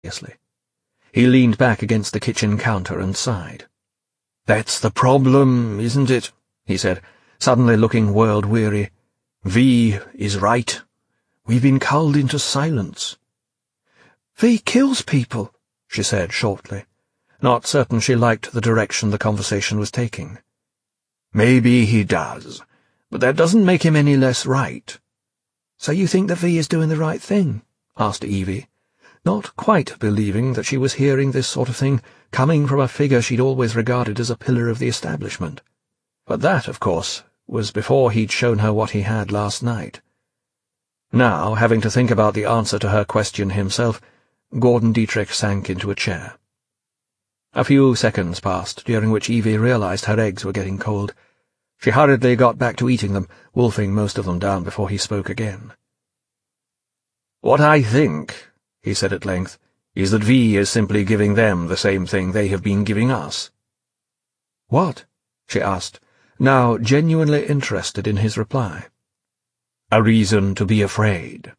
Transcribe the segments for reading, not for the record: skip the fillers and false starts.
seriously. He leaned back against the kitchen counter and sighed. "That's the problem, isn't it?" he said, suddenly looking world-weary. "V is right. We've been culled into silence." "V kills people," she said shortly, not certain she liked the direction the conversation was taking. "Maybe he does, but that doesn't make him any less right." "So you think that V is doing the right thing?" asked Evie, not quite believing that she was hearing this sort of thing coming from a figure she'd always regarded as a pillar of the establishment. But that, of course, was before he'd shown her what he had last night. Now, having to think about the answer to her question himself, Gordon Dietrich sank into a chair. A few seconds passed, during which Evie realized her eggs were getting cold. She hurriedly got back to eating them, wolfing most of them down before he spoke again. "What I think," he said at length, "is that V is simply giving them the same thing they have been giving us." "What?" she asked, now genuinely interested in his reply. "A reason to be afraid."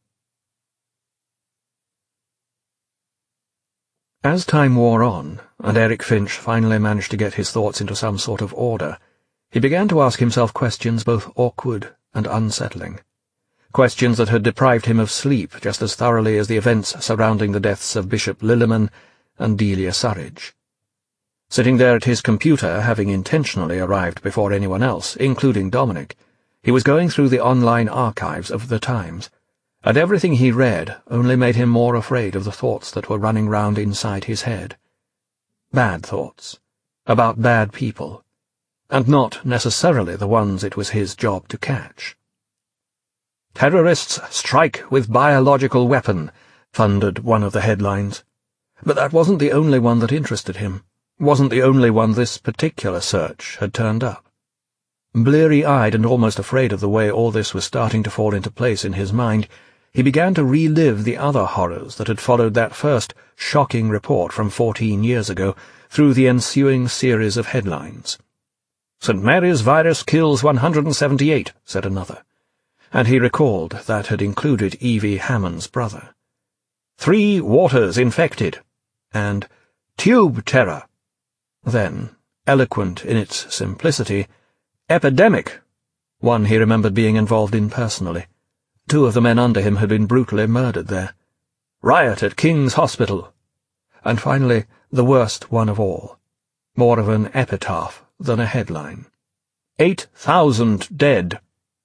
As time wore on, and Eric Finch finally managed to get his thoughts into some sort of order, he began to ask himself questions both awkward and unsettling. Questions that had deprived him of sleep just as thoroughly as the events surrounding the deaths of Bishop Lilliman and Delia Surridge. Sitting there at his computer, having intentionally arrived before anyone else, including Dominic, he was going through the online archives of the Times, and everything he read only made him more afraid of the thoughts that were running round inside his head. Bad thoughts, about bad people, and not necessarily the ones it was his job to catch. "Terrorists strike with biological weapon," thundered one of the headlines. But that wasn't the only one that interested him, wasn't the only one this particular search had turned up. Bleary-eyed and almost afraid of the way all this was starting to fall into place in his mind, he began to relive the other horrors that had followed that first shocking report from 14 years ago through the ensuing series of headlines. "St. Mary's virus kills 178, said another, and he recalled that had included Evie Hammond's brother. 3 waters infected, and tube terror. Then, eloquent in its simplicity, epidemic, one he remembered being involved in personally. 2 of the men under him had been brutally murdered there. Riot at King's Hospital. And finally, the worst one of all, more of an epitaph than a headline. 8,000 dead.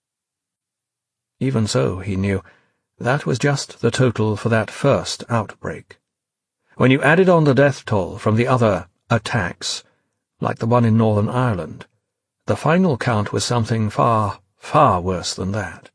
Even so, he knew, that was just the total for that first outbreak. When you added on the death toll from the other attacks, like the one in Northern Ireland, the final count was something far, far worse than that.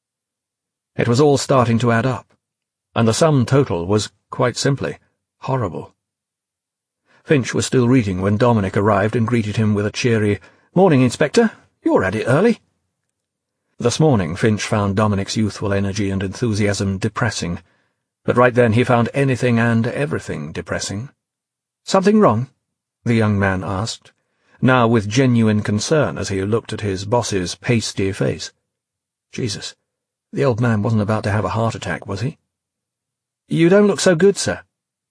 It was all starting to add up, and the sum total was, quite simply, horrible. Finch was still reading when Dominic arrived and greeted him with a cheery, "Morning, Inspector. You're at it early." This morning Finch found Dominic's youthful energy and enthusiasm depressing, but right then he found anything and everything depressing. "Something wrong?" the young man asked, now with genuine concern as he looked at his boss's pasty face. Jesus, the old man wasn't about to have a heart attack, was he? "You don't look so good, sir."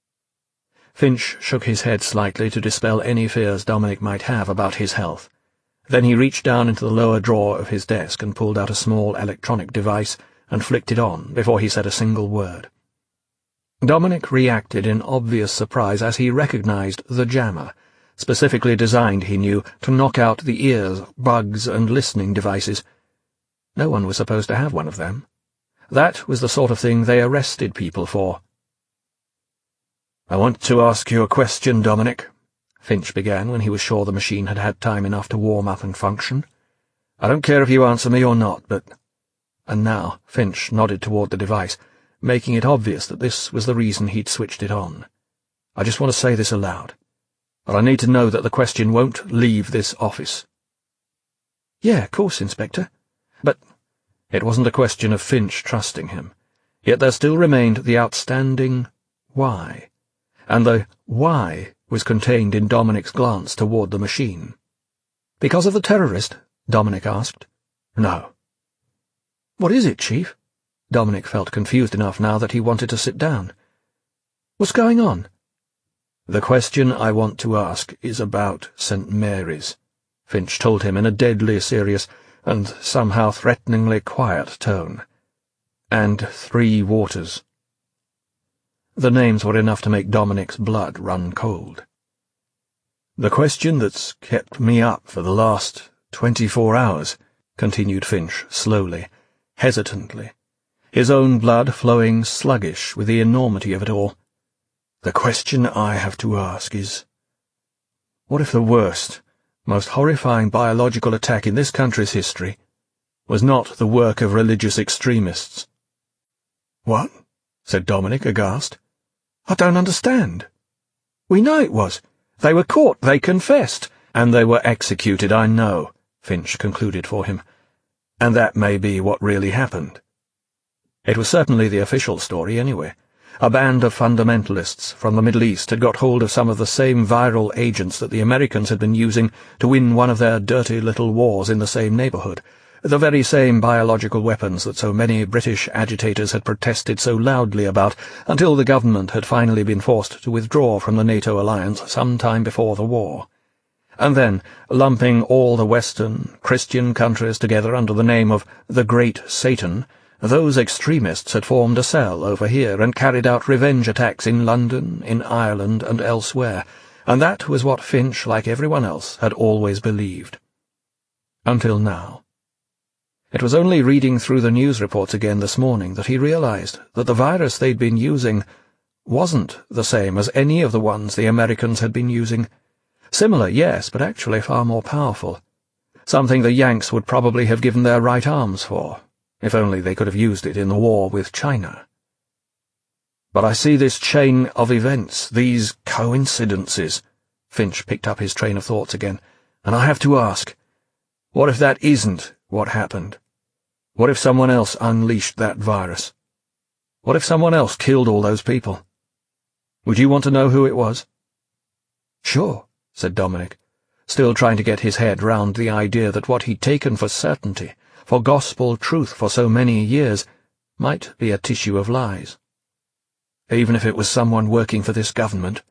Finch shook his head slightly to dispel any fears Dominic might have about his health. Then he reached down into the lower drawer of his desk and pulled out a small electronic device and flicked it on before he said a single word. Dominic reacted in obvious surprise as he recognized the jammer, specifically designed, he knew, to knock out the ears, bugs, and listening devices. No one was supposed to have one of them. That was the sort of thing they arrested people for. "I want to ask you a question, Dominic," Finch began when he was sure the machine had had time enough to warm up and function. "I don't care if you answer me or not, but—" And now Finch nodded toward the device, making it obvious that this was the reason he'd switched it on. "I just want to say this aloud, but I need to know that the question won't leave this office." "Yeah, of course, Inspector. But—" It wasn't a question of Finch trusting him, yet there still remained the outstanding why, and the why was contained in Dominic's glance toward the machine. "Because of the terrorist?" Dominic asked. "No." "What is it, Chief?" Dominic felt confused enough now that he wanted to sit down. What's going on? The question I want to ask is about St. Mary's, Finch told him in a deadly serious and somehow threateningly quiet tone. And Three Waters. The names were enough to make Dominic's blood run cold. The question that's kept me up for the last 24 hours, continued Finch slowly, hesitantly, his own blood flowing sluggish with the enormity of it all. The question I have to ask is, what if the worst, most horrifying biological attack in this country's history was not the work of religious extremists? What? Said Dominic, aghast. I don't understand. We know it was. They were caught, they confessed. And they were executed, I know, Finch concluded for him. And that may be what really happened. It was certainly the official story, anyway. A band of fundamentalists from the Middle East had got hold of some of the same viral agents that the Americans had been using to win one of their dirty little wars in the same neighbourhood, the very same biological weapons that so many British agitators had protested so loudly about until the government had finally been forced to withdraw from the NATO alliance some time before the war. And then, lumping all the Western, Christian countries together under the name of the Great Satan, those extremists had formed a cell over here and carried out revenge attacks in London, in Ireland, and elsewhere, and that was what Finch, like everyone else, had always believed. Until now. It was only reading through the news reports again this morning that he realized that the virus they'd been using wasn't the same as any of the ones the Americans had been using. Similar, yes, but actually far more powerful. Something the Yanks would probably have given their right arms for, if only they could have used it in the war with China. But I see this chain of events, these coincidences. Finch picked up his train of thoughts again, and I have to ask, what if that isn't what happened? What if someone else unleashed that virus? What if someone else killed all those people? Would you want to know who it was? Sure, said Dominic, still trying to get his head round the idea that what he'd taken for certainty, for gospel truth for so many years, might be a tissue of lies. Even if it was someone working for this government.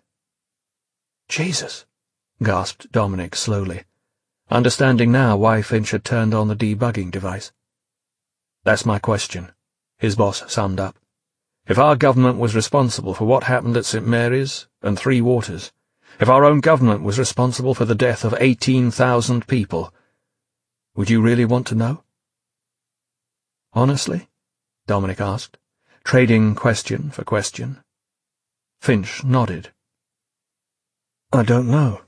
Jesus, gasped Dominic slowly, understanding now why Finch had turned on the debugging device. That's my question, his boss summed up. If our government was responsible for what happened at St. Mary's and Three Waters, if our own government was responsible for the death of 18,000 people, would you really want to know? Honestly? Dominic asked, trading question for question. Finch nodded. I don't know.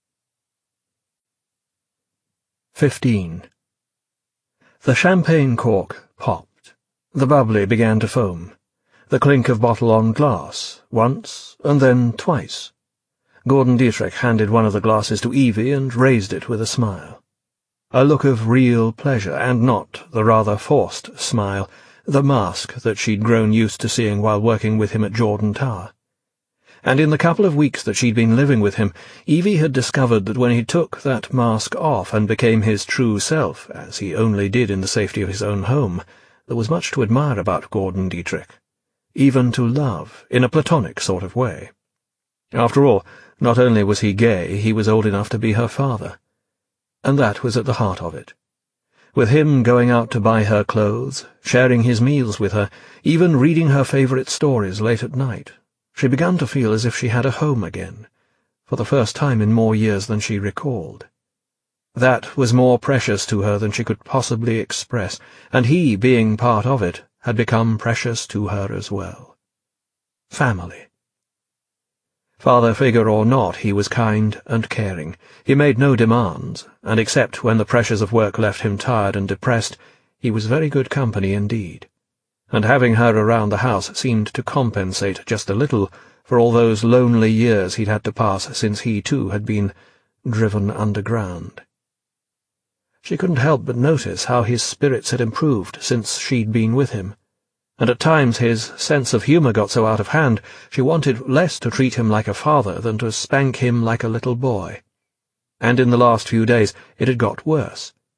15. The champagne cork popped. The bubbly began to foam. The clink of bottle on glass, once and then twice. Gordon Dietrich handed one of the glasses to Evie and raised it with a smile. A look of real pleasure, and not the rather forced smile, the mask that she'd grown used to seeing while working with him at Jordan Tower. And in the couple of weeks that she'd been living with him, Evie had discovered that when he took that mask off and became his true self, as he only did in the safety of his own home, there was much to admire about Gordon Dietrich, even to love, in a platonic sort of way. After all, not only was he gay, he was old enough to be her father. And that was at the heart of it. With him going out to buy her clothes, sharing his meals with her, even reading her favourite stories late at night, she began to feel as if she had a home again, for the first time in more years than she recalled. That was more precious to her than she could possibly express, and he, being part of it, had become precious to her as well. Family. Father figure or not, he was kind and caring. He made no demands, and except when the pressures of work left him tired and depressed, he was very good company indeed. And having her around the house seemed to compensate just a little for all those lonely years he'd had to pass since he, too, had been driven underground. She couldn't help but notice how his spirits had improved since she'd been with him, and at times his sense of humour got so out of hand she wanted less to treat him like a father than to spank him like a little boy. And in the last few days it had got worse.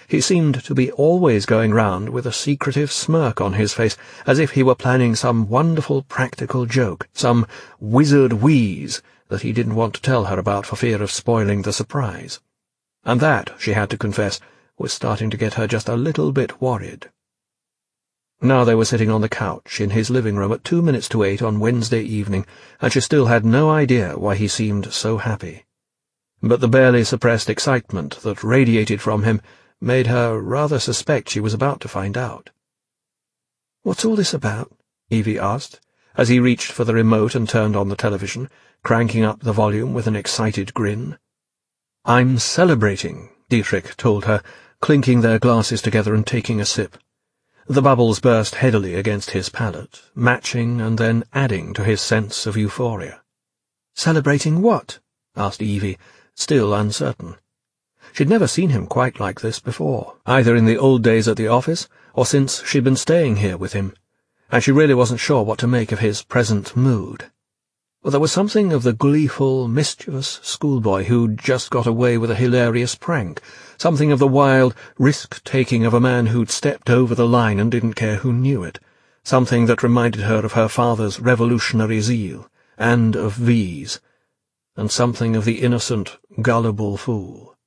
He seemed to be always going round with a secretive smirk on his face, as if he were planning some wonderful practical joke, some wizard wheeze that he didn't want to tell her about for fear of spoiling the surprise. And that, she had to confess, was starting to get her just a little bit worried. Now they were sitting on the couch in his living room at 2 minutes to 8 on Wednesday evening, and she still had no idea why he seemed so happy. But the barely suppressed excitement that radiated from him made her rather suspect she was about to find out. "What's all this about?" Evie asked, as he reached for the remote and turned on the television, cranking up the volume with an excited grin. "I'm celebrating," Dietrich told her, clinking their glasses together and taking a sip. The bubbles burst heavily against his palate, matching and then adding to his sense of euphoria. "Celebrating what?" asked Evie, still uncertain. She'd never seen him quite like this before, either in the old days at the office or since she'd been staying here with him, and she really wasn't sure what to make of his present mood. There was something of the gleeful, mischievous schoolboy who'd just got away with a hilarious prank, something of the wild risk-taking of a man who'd stepped over the line and didn't care who knew it, something that reminded her of her father's revolutionary zeal, and of V's, and something of the innocent, gullible fool.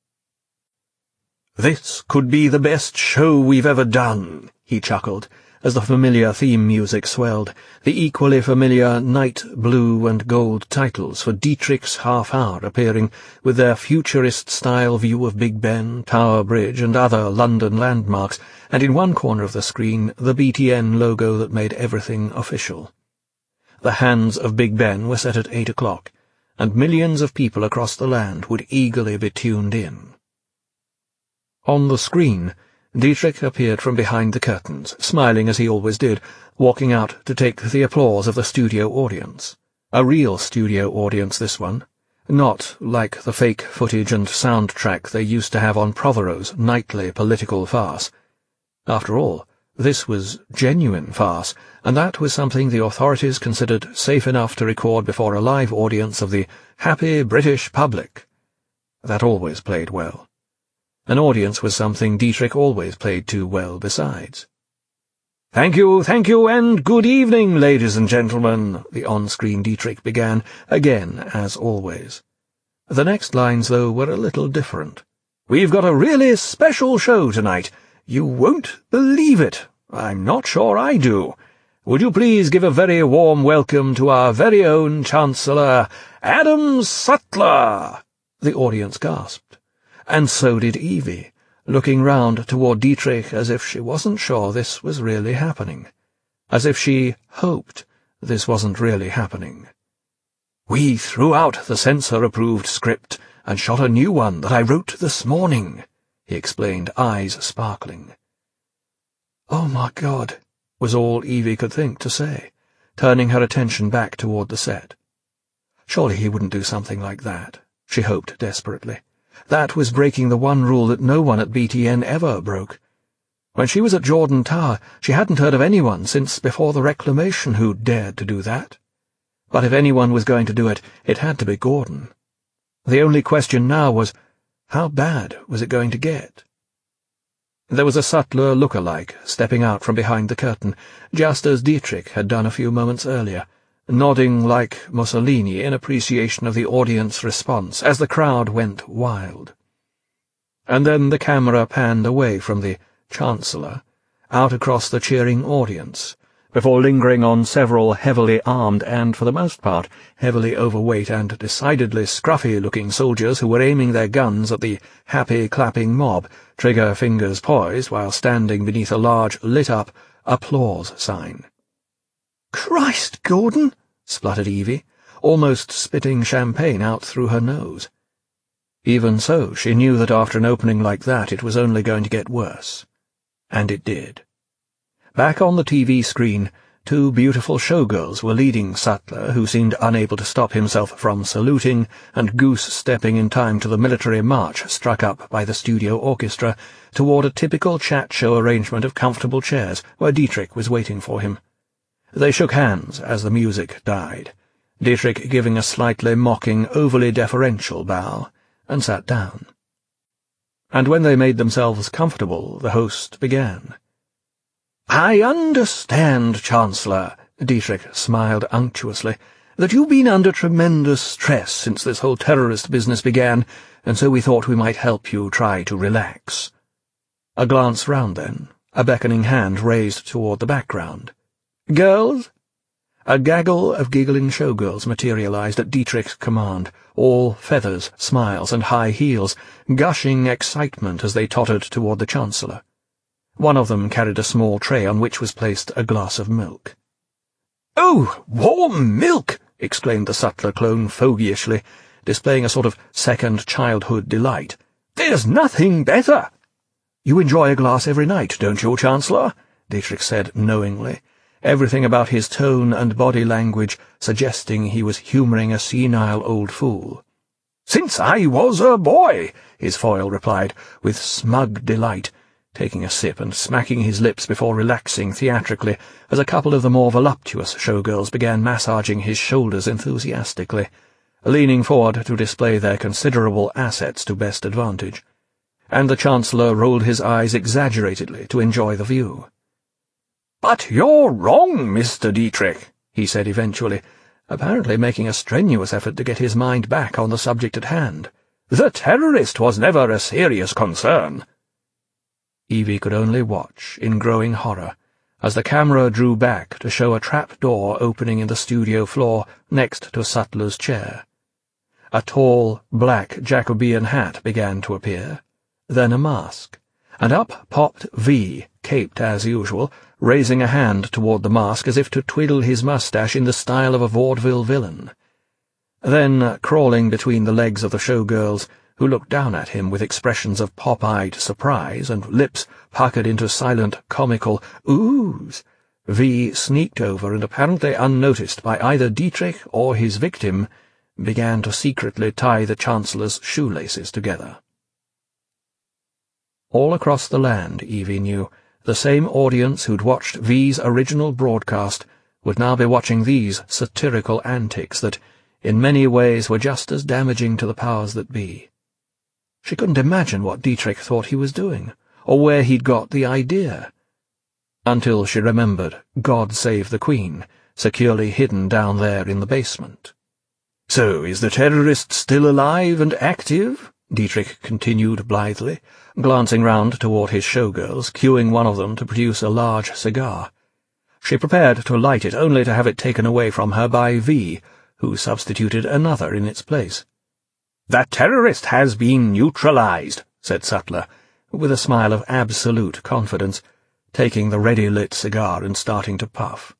"This could be the best show we've ever done," he chuckled, as the familiar theme music swelled, the equally familiar night blue and gold titles for Dietrich's half-hour appearing with their futurist-style view of Big Ben, Tower Bridge, and other London landmarks, and in one corner of the screen the BTN logo that made everything official. The hands of Big Ben were set at 8 o'clock, and millions of people across the land would eagerly be tuned in. On the screen, Dietrich appeared from behind the curtains, smiling as he always did, walking out to take the applause of the studio audience. A real studio audience, this one, not like the fake footage and soundtrack they used to have on Prothero's nightly political farce. After all, this was genuine farce, and that was something the authorities considered safe enough to record before a live audience of the happy British public. That always played well. An audience was something Dietrich always played too well besides. Thank you, and good evening, ladies and gentlemen," the on-screen Dietrich began, again as always. The next lines, though, were a little different. "We've got a really special show tonight. You won't believe it. I'm not sure I do. Would you please give a very warm welcome to our very own Chancellor, Adam Sutler?" The audience gasped. And so did Evie, looking round toward Dietrich as if she wasn't sure this was really happening, as if she hoped this wasn't really happening. "We threw out the censor-approved script and shot a new one that I wrote this morning," he explained, eyes sparkling. "Oh, my God," was all Evie could think to say, turning her attention back toward the set. Surely he wouldn't do something like that, she hoped desperately. That was breaking the one rule that no one at BTN ever broke. When she was at Jordan Tower, she hadn't heard of anyone since before the Reclamation who dared to do that. But if anyone was going to do it, it had to be Gordon. The only question now was, how bad was it going to get? There was a Sutler look-alike stepping out from behind the curtain, just as Dietrich had done a few moments earlier, nodding like Mussolini in appreciation of the audience response as the crowd went wild. And then the camera panned away from the Chancellor, out across the cheering audience, before lingering on several heavily armed and, for the most part, heavily overweight and decidedly scruffy-looking soldiers who were aiming their guns at the happy clapping mob, trigger fingers poised while standing beneath a large, lit-up applause sign. "Christ, Gordon!" spluttered Evie, almost spitting champagne out through her nose. Even so, she knew that after an opening like that it was only going to get worse. And it did. Back on the TV screen, two beautiful showgirls were leading Sutler, who seemed unable to stop himself from saluting and goose-stepping in time to the military march struck up by the studio orchestra, toward a typical chat show arrangement of comfortable chairs where Dietrich was waiting for him. They shook hands as the music died, Dietrich giving a slightly mocking, overly deferential bow, and sat down. and when they made themselves comfortable, the host began. "I understand, Chancellor," Dietrich smiled unctuously, "that you've been under tremendous stress since this whole terrorist business began, and so we thought we might help you try to relax." A glance round then, a beckoning hand raised toward the background. "Girls?" A gaggle of giggling showgirls materialized at Dietrich's command, all feathers, smiles, and high heels, gushing excitement as they tottered toward the Chancellor. One of them carried a small tray on which was placed a glass of milk. "Oh, warm milk!" exclaimed the sutler clone fogyishly, displaying a sort of second childhood delight. "There's nothing better." "You enjoy a glass every night, don't you, Chancellor?" Dietrich said knowingly, everything about his tone and body language suggesting he was humouring a senile old fool. "Since I was a boy," his foil replied, with smug delight, taking a sip and smacking his lips before relaxing theatrically as a couple of the more voluptuous showgirls began massaging his shoulders enthusiastically, leaning forward to display their considerable assets to best advantage, and the Chancellor rolled his eyes exaggeratedly to enjoy the view. "But you're wrong, Mr. Dietrich," he said eventually, apparently making a strenuous effort to get his mind back on the subject at hand. "The terrorist was never a serious concern." Evie could only watch, in growing horror, as the camera drew back to show a trap-door opening in the studio floor next to Sutler's chair. A tall, black Jacobean hat began to appear, then a mask, and up popped V, caped as usual, raising a hand toward the mask as if to twiddle his moustache in the style of a vaudeville villain. Then, crawling between the legs of the showgirls, who looked down at him with expressions of pop-eyed surprise and lips puckered into silent, comical oohs, V sneaked over and, apparently unnoticed by either Dietrich or his victim, began to secretly tie the Chancellor's shoelaces together. All across the land, Evie knew, the same audience who'd watched V's original broadcast would now be watching these satirical antics that, in many ways, were just as damaging to the powers that be. She couldn't imagine what Dietrich thought he was doing, or where he'd got the idea, until she remembered God Save the Queen, securely hidden down there in the basement. "So, is the terrorist still alive and active?" Dietrich continued blithely, glancing round toward his showgirls, cueing one of them to produce a large cigar. She prepared to light it, only to have it taken away from her by V, who substituted another in its place. "The terrorist has been neutralized," said Sutler, with a smile of absolute confidence, taking the ready-lit cigar and starting to puff.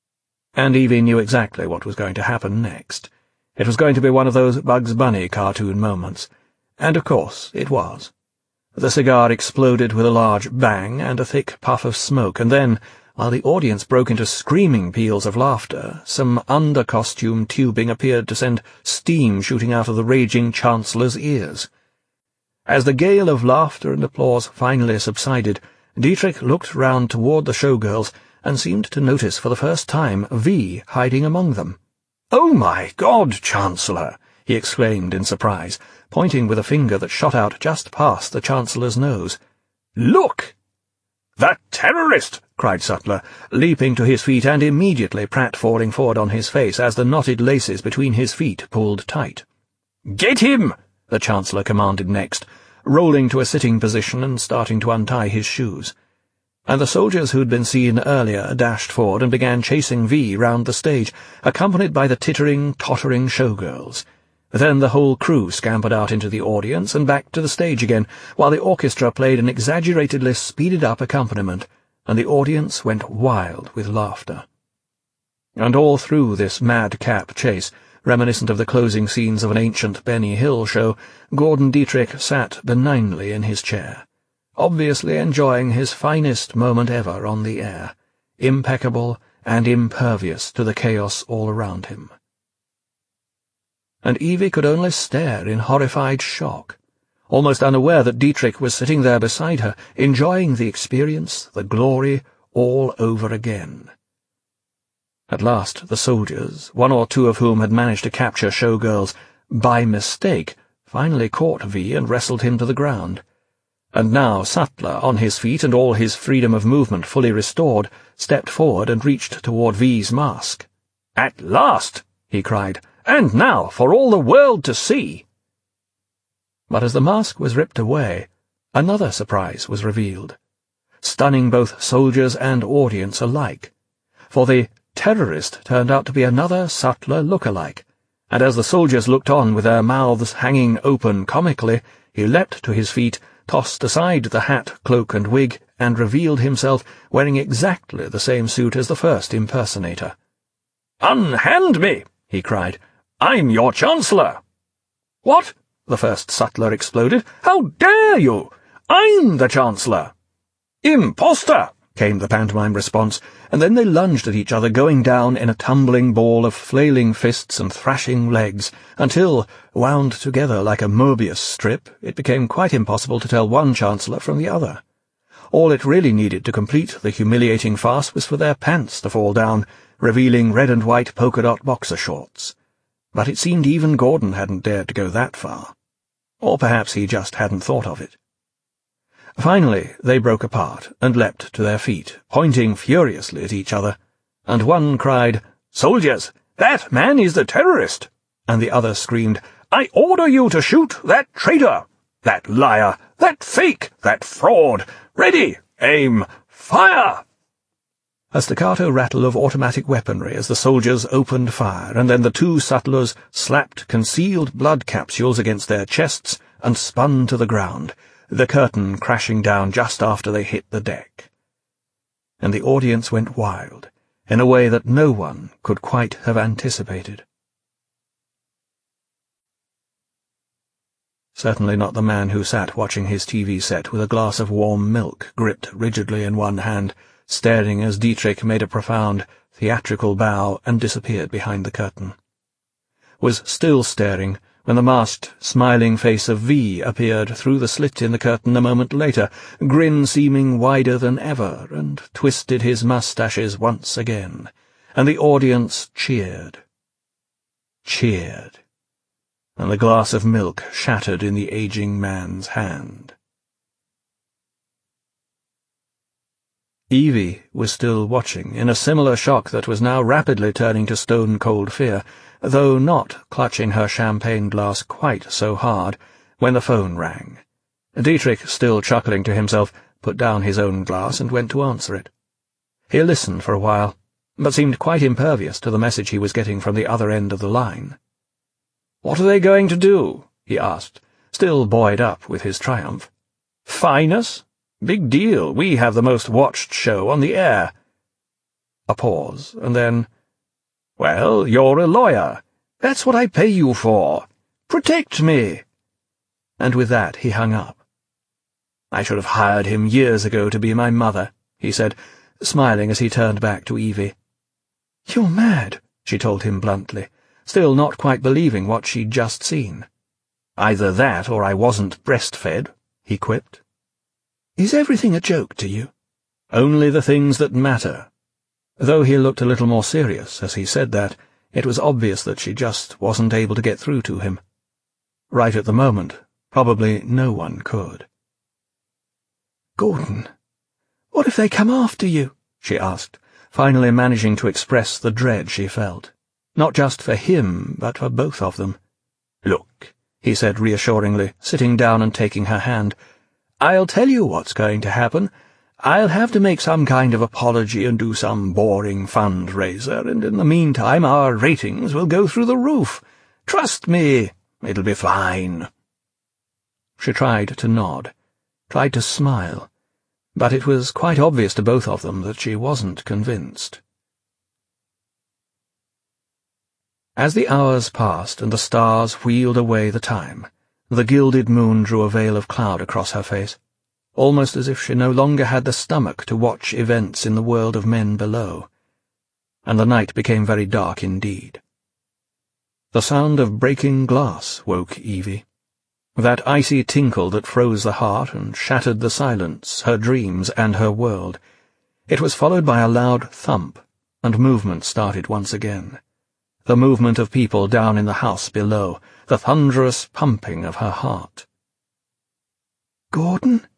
And Evie knew exactly what was going to happen next. It was going to be one of those Bugs Bunny cartoon moments, and of course it was. The cigar exploded with a large bang and a thick puff of smoke, and then, while the audience broke into screaming peals of laughter, some under-costume tubing appeared to send steam shooting out of the raging Chancellor's ears. As the gale of laughter and applause finally subsided, Dietrich looked round toward the showgirls and seemed to notice for the first time V hiding among them. "Oh, my God, Chancellor!" he exclaimed in surprise, pointing with a finger that shot out just past the Chancellor's nose. "Look!" "The terrorist!" cried Sutler, leaping to his feet and immediately pratfalling forward on his face as the knotted laces between his feet pulled tight. "Get him!" the Chancellor commanded next, rolling to a sitting position and starting to untie his shoes. And the soldiers who'd been seen earlier dashed forward and began chasing V round the stage, accompanied by the tittering, tottering showgirls. Then the whole crew scampered out into the audience and back to the stage again, while the orchestra played an exaggeratedly speeded-up accompaniment, and the audience went wild with laughter. And all through this madcap chase, reminiscent of the closing scenes of an ancient Benny Hill show, Gordon Dietrich sat benignly in his chair, obviously enjoying his finest moment ever on the air, impeccable and impervious to the chaos all around him. And Evie could only stare in horrified shock, almost unaware that Dietrich was sitting there beside her, enjoying the experience, the glory, all over again. At last the soldiers, one or two of whom had managed to capture showgirls by mistake, finally caught V and wrestled him to the ground. And now Sattler, on his feet and all his freedom of movement fully restored, stepped forward and reached toward V's mask. "At last!" he cried. "And now, for all the world to see!" But as the mask was ripped away, another surprise was revealed, stunning both soldiers and audience alike. For the terrorist turned out to be another Sattler look-alike, and as the soldiers looked on with their mouths hanging open comically, he leapt to his feet, tossed aside the hat, cloak, and wig, and revealed himself wearing exactly the same suit as the first impersonator. "Unhand me!" he cried. "I'm your Chancellor!" "What?" the first Sattler exploded. "How dare you? I'm the Chancellor!" "Imposter!" came the pantomime response, and then they lunged at each other, going down in a tumbling ball of flailing fists and thrashing legs, until, wound together like a Mobius strip, it became quite impossible to tell one Chancellor from the other. All it really needed to complete the humiliating farce was for their pants to fall down, revealing red and white polka-dot boxer shorts. But it seemed even Gordon hadn't dared to go that far. Or perhaps he just hadn't thought of it. Finally, they broke apart and leapt to their feet, pointing furiously at each other, and one cried, "Soldiers, that man is the terrorist!" and the other screamed, "I order you to shoot that traitor, that liar, that fake, that fraud! Ready, aim, fire!" A staccato rattle of automatic weaponry as the soldiers opened fire, and then the two Sattlers slapped concealed blood capsules against their chests and spun to the ground, the curtain crashing down just after they hit the deck. And the audience went wild, in a way that no one could quite have anticipated. Certainly not the man who sat watching his TV set with a glass of warm milk gripped rigidly in one hand, staring as Dietrich made a profound, theatrical bow and disappeared behind the curtain. Was still staring when the masked, smiling face of V appeared through the slit in the curtain a moment later, grin seeming wider than ever, and twisted his moustaches once again, and the audience cheered. Cheered. And the glass of milk shattered in the aging man's hand. Evie was still watching, in a similar shock that was now rapidly turning to stone-cold fear, though not clutching her champagne glass quite so hard, when the phone rang. Dietrich, still chuckling to himself, put down his own glass and went to answer it. He listened for a while, but seemed quite impervious to the message he was getting from the other end of the line. "What are they going to do?" he asked, still buoyed up with his triumph. "Fine us? Big deal, we have the most watched show on the air." A pause, and then, "Well, you're a lawyer. That's what I pay you for. Protect me." And with that he hung up. "I should have hired him years ago to be my mother," he said, smiling as he turned back to Evie. "You're mad," she told him bluntly, still not quite believing what she'd just seen. "Either that or I wasn't breastfed," he quipped. "Is everything a joke to you?" "Only the things that matter." Though he looked a little more serious as he said that, it was obvious that she just wasn't able to get through to him. Right at the moment, probably no one could. "Gordon, what if they come after you?" she asked, finally managing to express the dread she felt. Not just for him, but for both of them. "Look," he said reassuringly, sitting down and taking her hand, "I'll tell you what's going to happen. I'll have to make some kind of apology and do some boring fundraiser, and in the meantime our ratings will go through the roof. Trust me, it'll be fine." She tried to nod, tried to smile, but it was quite obvious to both of them that she wasn't convinced. As the hours passed and the stars wheeled away the time, the gilded moon drew a veil of cloud across her face, almost as if she no longer had the stomach to watch events in the world of men below, and the night became very dark indeed. The sound of breaking glass woke Evie, that icy tinkle that froze the heart and shattered the silence, her dreams, and her world. It was followed by a loud thump, and movement started once again. The movement of people down in the house below, the thunderous pumping of her heart. "Gordon?"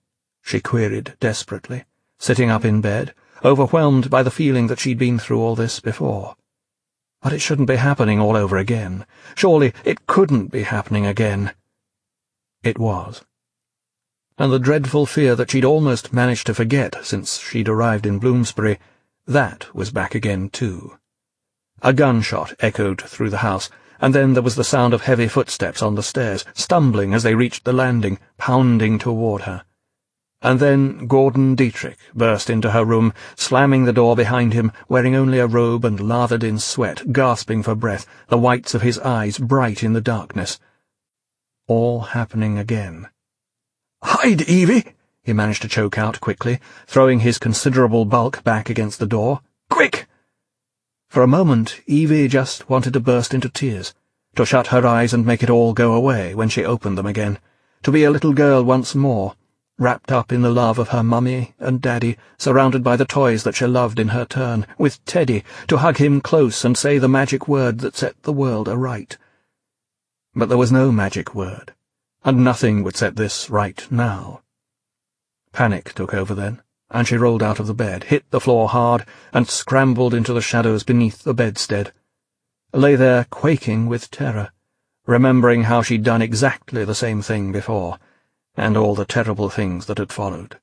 she queried desperately, sitting up in bed, overwhelmed by the feeling that she'd been through all this before. But it shouldn't be happening all over again. Surely it couldn't be happening again. It was. And the dreadful fear that she'd almost managed to forget since she'd arrived in Bloomsbury, that was back again too. A gunshot echoed through the house, and then there was the sound of heavy footsteps on the stairs, stumbling as they reached the landing, pounding toward her. And then Gordon Dietrich burst into her room, slamming the door behind him, wearing only a robe and lathered in sweat, gasping for breath, the whites of his eyes bright in the darkness. All happening again. "Hide, Evie!" he managed to choke out quickly, throwing his considerable bulk back against the door. "Quick!" For a moment Evie just wanted to burst into tears, to shut her eyes and make it all go away when she opened them again, to be a little girl once more, wrapped up in the love of her mummy and daddy, surrounded by the toys that she loved in her turn, with Teddy, to hug him close and say the magic word that set the world aright. But there was no magic word, and nothing would set this right now. Panic took over then, and she rolled out of the bed, hit the floor hard, and scrambled into the shadows beneath the bedstead. Lay there quaking with terror, remembering how she'd done exactly the same thing before, and all the terrible things that had followed.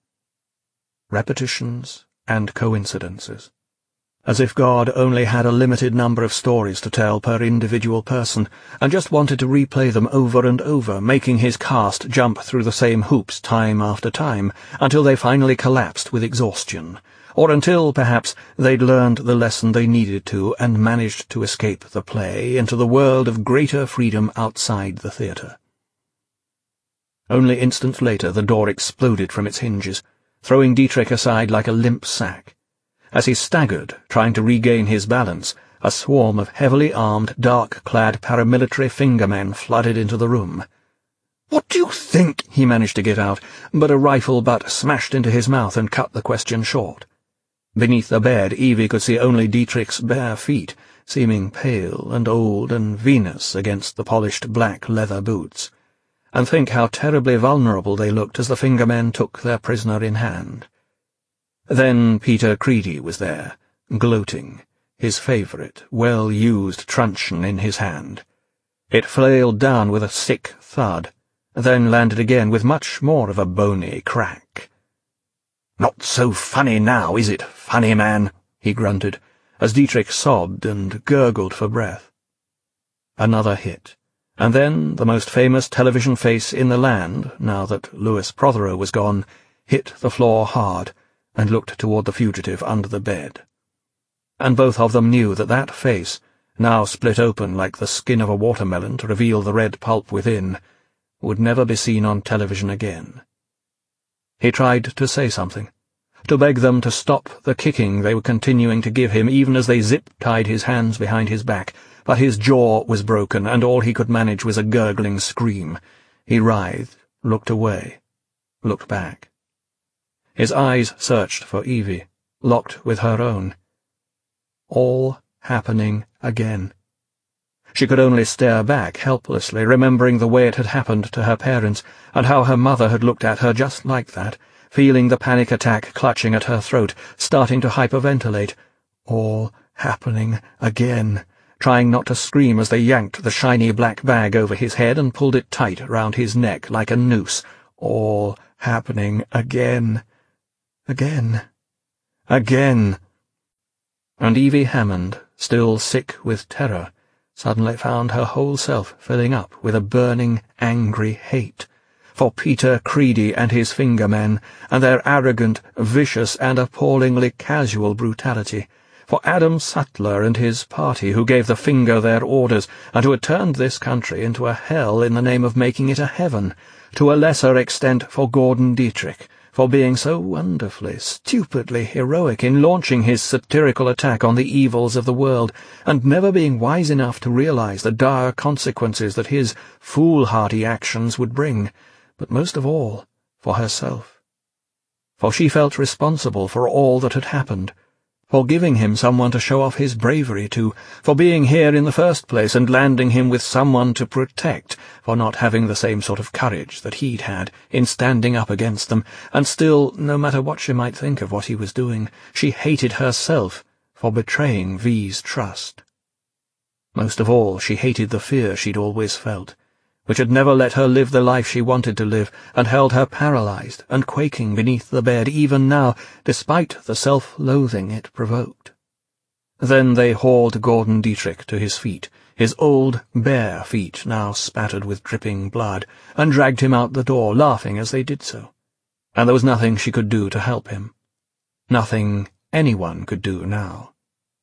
Repetitions and coincidences. As if God only had a limited number of stories to tell per individual person, and just wanted to replay them over and over, making his cast jump through the same hoops time after time, until they finally collapsed with exhaustion, or until, perhaps, they'd learned the lesson they needed to and managed to escape the play into the world of greater freedom outside the theatre. Only instants later the door exploded from its hinges, throwing Dietrich aside like a limp sack. As he staggered, trying to regain his balance, a swarm of heavily armed, dark-clad paramilitary fingermen flooded into the room. "What do you think?" he managed to get out, but a rifle butt smashed into his mouth and cut the question short. Beneath the bed Evie could see only Dietrich's bare feet, seeming pale and old and venous against the polished black leather boots, and think how terribly vulnerable they looked as the fingermen took their prisoner in hand. Then Peter Creedy was there, gloating, his favourite, well-used truncheon in his hand. It flailed down with a sick thud, then landed again with much more of a bony crack. "Not so funny now, is it, funny man?" he grunted, as Dietrich sobbed and gurgled for breath. Another hit, and then the most famous television face in the land, now that Louis Prothero was gone, hit the floor hard and looked toward the fugitive under the bed. And both of them knew that that face, now split open like the skin of a watermelon to reveal the red pulp within, would never be seen on television again. He tried to say something, to beg them to stop the kicking they were continuing to give him even as they zip-tied his hands behind his back, but his jaw was broken, and all he could manage was a gurgling scream. He writhed, looked away, looked back. His eyes searched for Evie, locked with her own. All happening again. She could only stare back helplessly, remembering the way it had happened to her parents, and how her mother had looked at her just like that, feeling the panic attack clutching at her throat, starting to hyperventilate. All happening again, trying not to scream as they yanked the shiny black bag over his head and pulled it tight round his neck like a noose. All happening again. Again. Again. And Evie Hammond, still sick with terror, suddenly found her whole self filling up with a burning, angry hate for Peter Creedy and his fingermen, and their arrogant, vicious, and appallingly casual brutality, for Adam Sutler and his party who gave the finger their orders, and who had turned this country into a hell in the name of making it a heaven, to a lesser extent for Gordon Dietrich, for being so wonderfully, stupidly heroic in launching his satirical attack on the evils of the world, and never being wise enough to realize the dire consequences that his foolhardy actions would bring, but most of all, for herself. For she felt responsible for all that had happened, for giving him someone to show off his bravery to, for being here in the first place and landing him with someone to protect, for not having the same sort of courage that he'd had in standing up against them, and still, no matter what she might think of what he was doing, she hated herself for betraying V's trust. Most of all, she hated the fear she'd always felt, which had never let her live the life she wanted to live, and held her paralyzed and quaking beneath the bed even now, despite the self-loathing it provoked. Then they hauled Gordon Dietrich to his feet, his old, bare feet now spattered with dripping blood, and dragged him out the door, laughing as they did so. And there was nothing she could do to help him. Nothing anyone could do now.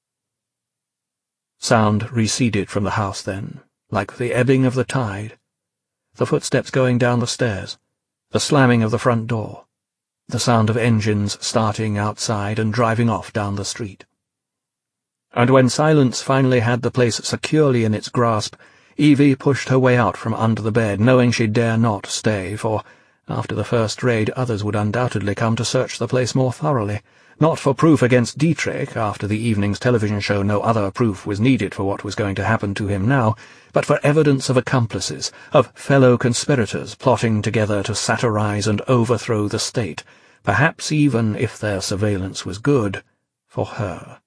Sound receded from the house then, like the ebbing of the tide. The footsteps going down the stairs, the slamming of the front door, the sound of engines starting outside and driving off down the street. And when silence finally had the place securely in its grasp, Evie pushed her way out from under the bed, knowing she dare not stay, for after the first raid others would undoubtedly come to search the place more thoroughly, not for proof against Dietrich. After the evening's television show no other proof was needed for what was going to happen to him now, but for evidence of accomplices, of fellow conspirators plotting together to satirize and overthrow the state, perhaps even, if their surveillance was good, for her.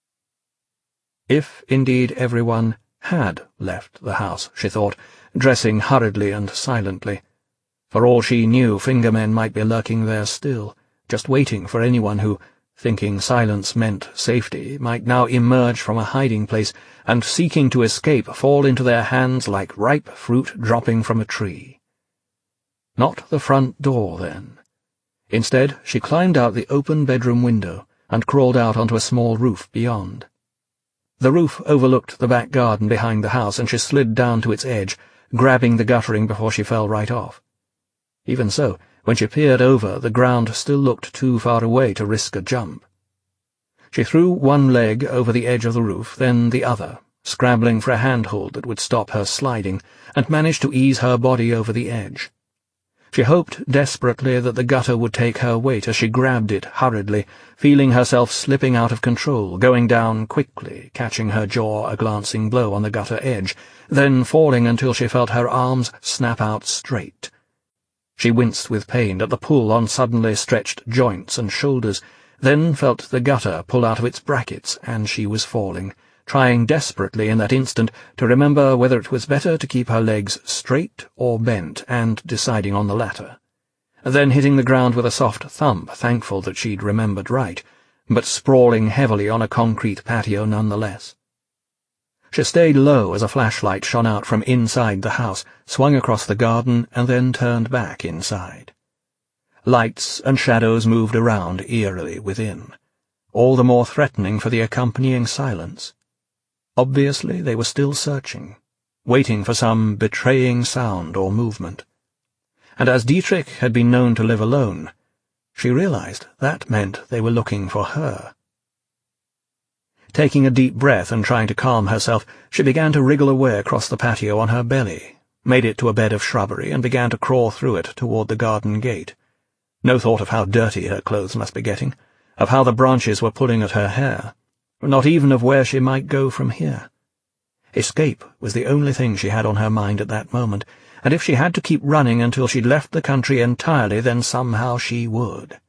If, indeed, everyone had left the house, she thought, dressing hurriedly and silently. For all she knew, fingermen might be lurking there still, just waiting for anyone who, thinking silence meant safety, might now emerge from a hiding-place and, seeking to escape, fall into their hands like ripe fruit dropping from a tree. Not the front door, then. Instead, she climbed out the open bedroom window and crawled out onto a small roof beyond. The roof overlooked the back garden behind the house, and she slid down to its edge, grabbing the guttering before she fell right off. Even so, when she peered over, the ground still looked too far away to risk a jump. She threw one leg over the edge of the roof, then the other, scrambling for a handhold that would stop her sliding, and managed to ease her body over the edge. She hoped desperately that the gutter would take her weight as she grabbed it hurriedly, feeling herself slipping out of control, going down quickly, catching her jaw a glancing blow on the gutter edge, then falling until she felt her arms snap out straight. She winced with pain at the pull on suddenly stretched joints and shoulders, then felt the gutter pull out of its brackets, and she was falling, trying desperately in that instant to remember whether it was better to keep her legs straight or bent, and deciding on the latter. Then hitting the ground with a soft thump, thankful that she'd remembered right, but sprawling heavily on a concrete patio nonetheless. She stayed low as a flashlight shone out from inside the house, swung across the garden, and then turned back inside. Lights and shadows moved around eerily within, all the more threatening for the accompanying silence. Obviously they were still searching, waiting for some betraying sound or movement. And as Dietrich had been known to live alone, she realized that meant they were looking for her. Taking a deep breath and trying to calm herself, she began to wriggle away across the patio on her belly, made it to a bed of shrubbery, and began to crawl through it toward the garden gate. No thought of how dirty her clothes must be getting, of how the branches were pulling at her hair, not even of where she might go from here. Escape was the only thing she had on her mind at that moment, and if she had to keep running until she'd left the country entirely, then somehow she would.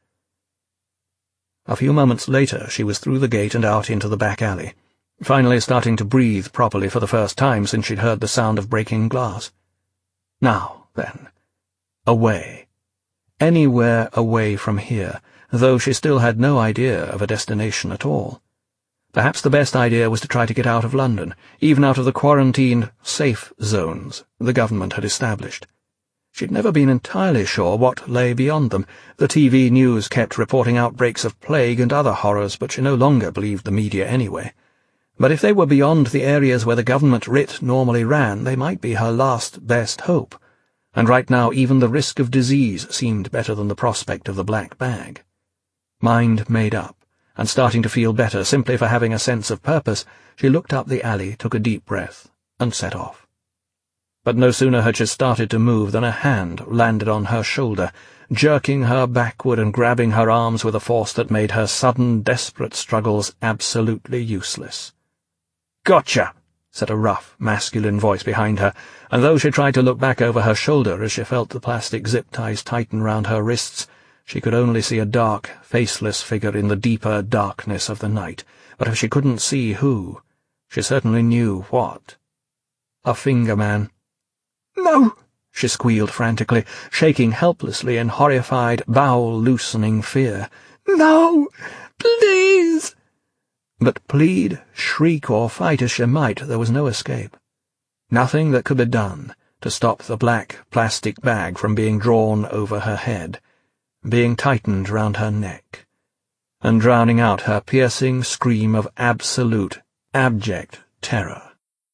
A few moments later she was through the gate and out into the back alley, finally starting to breathe properly for the first time since she'd heard the sound of breaking glass. Now, then, away. Anywhere away from here, though she still had no idea of a destination at all. Perhaps the best idea was to try to get out of London, even out of the quarantined safe zones the government had established. She'd never been entirely sure what lay beyond them. The TV news kept reporting outbreaks of plague and other horrors, but she no longer believed the media anyway. But if they were beyond the areas where the government writ normally ran, they might be her last best hope, and right now even the risk of disease seemed better than the prospect of the black bag. Mind made up, and starting to feel better simply for having a sense of purpose, she looked up the alley, took a deep breath, and set off. but no sooner had she started to move than a hand landed on her shoulder, jerking her backward and grabbing her arms with a force that made her sudden, desperate struggles absolutely useless. "Gotcha!" said a rough, masculine voice behind her, and though she tried to look back over her shoulder as she felt the plastic zip ties tighten round her wrists, she could only see a dark, faceless figure in the deeper darkness of the night. But if she couldn't see who, she certainly knew what. A finger man. "No!" she squealed frantically, shaking helplessly in horrified, bowel-loosening fear. "No! Please!" But plead, shriek, or fight as she might, there was no escape. Nothing that could be done to stop the black plastic bag from being drawn over her head, being tightened round her neck, and drowning out her piercing scream of absolute, abject terror.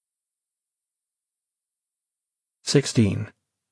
16.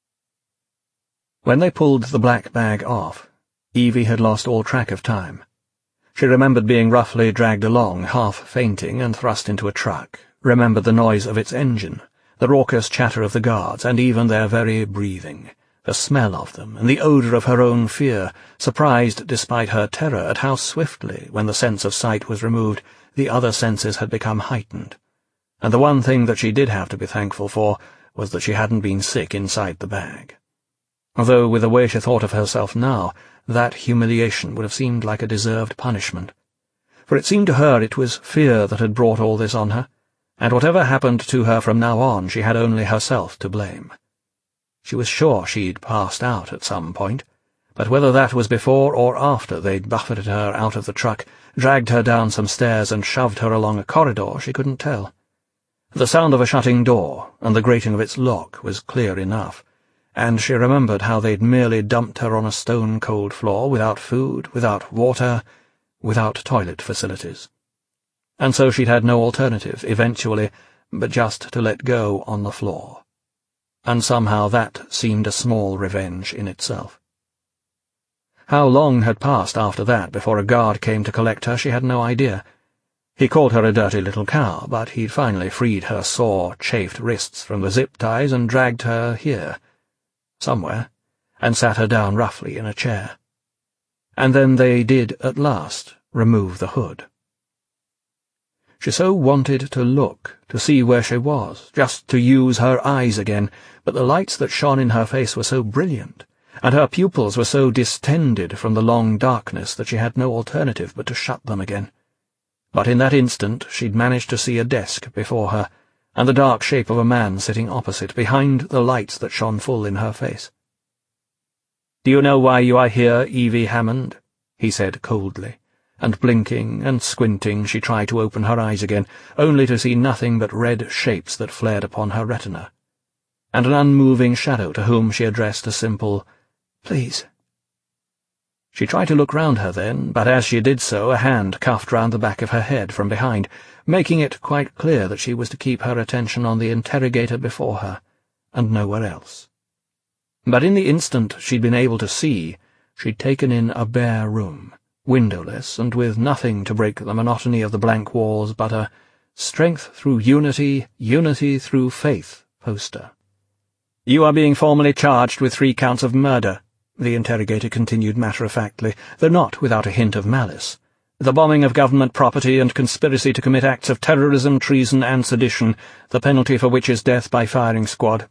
When they pulled the black bag off, Evie had lost all track of time. She remembered being roughly dragged along, half fainting, and thrust into a truck, remembered the noise of its engine, the raucous chatter of the guards, and even their very breathing, the smell of them, and the odour of her own fear, surprised despite her terror at how swiftly, when the sense of sight was removed, the other senses had become heightened. And the one thing that she did have to be thankful for was that she hadn't been sick inside the bag. Although, with the way she thought of herself now, that humiliation would have seemed like a deserved punishment. For it seemed to her it was fear that had brought all this on her, and whatever happened to her from now on she had only herself to blame. She was sure she'd passed out at some point, but whether that was before or after they'd buffeted her out of the truck, dragged her down some stairs and shoved her along a corridor, she couldn't tell. The sound of a shutting door and the grating of its lock was clear enough, and she remembered how they'd merely dumped her on a stone-cold floor, without food, without water, without toilet facilities. And so she'd had no alternative, eventually, but just to let go on the floor. And somehow that seemed a small revenge in itself. How long had passed after that before a guard came to collect her, she had no idea. He called her a dirty little cow, but he'd finally freed her sore, chafed wrists from the zip ties and dragged her here, somewhere, and sat her down roughly in a chair. And then they did, at last, remove the hood. She so wanted to look, to see where she was, just to use her eyes again, but the lights that shone in her face were so brilliant, and her pupils were so distended from the long darkness that she had no alternative but to shut them again. But in that instant she'd managed to see a desk before her, and the dark shape of a man sitting opposite, behind the lights that shone full in her face. "Do you know why you are here, Evie Hammond?" he said coldly, and blinking and squinting she tried to open her eyes again, only to see nothing but red shapes that flared upon her retina, and an unmoving shadow to whom she addressed a simple, "Please." She tried to look round her then, but as she did so a hand cuffed round the back of her head from behind, making it quite clear that she was to keep her attention on the interrogator before her, and nowhere else. But in the instant she'd been able to see, she'd taken in a bare room, windowless, and with nothing to break the monotony of the blank walls but a "Strength through unity, unity through faith" poster. "You are being formally charged with 3 counts of murder," the interrogator continued matter-of-factly, though not without a hint of malice. "The bombing of government property and conspiracy to commit acts of terrorism, treason, and sedition, the penalty for which is death by firing squad."